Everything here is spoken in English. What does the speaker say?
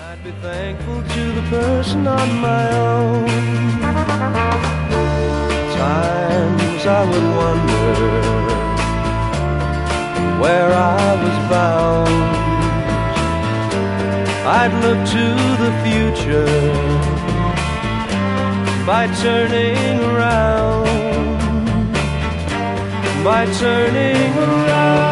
I'd be thankful to the person on my own. Times I would wonder where I was bound. I'd look to the future by turning around, by turning around.